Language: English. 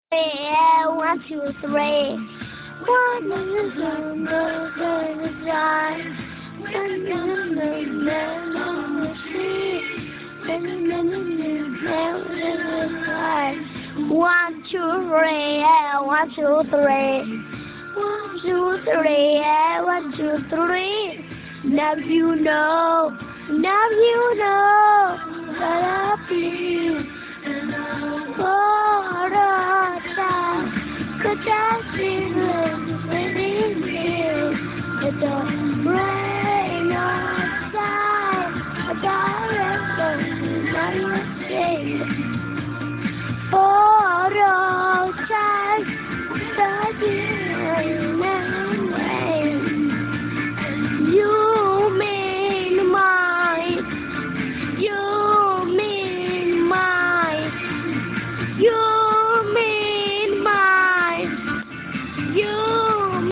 Yeah, 1, 2, 3. One is on the side. One is on the street. One, two, three, yeah, 1, 2, 3. 1, 2, 3, yeah, 1, 2, 3. Now you know, that I feel for a time. Could I feel living here? It don't rain outside. I got everything for a time. You mean mine. You mean mine. You mean mine. You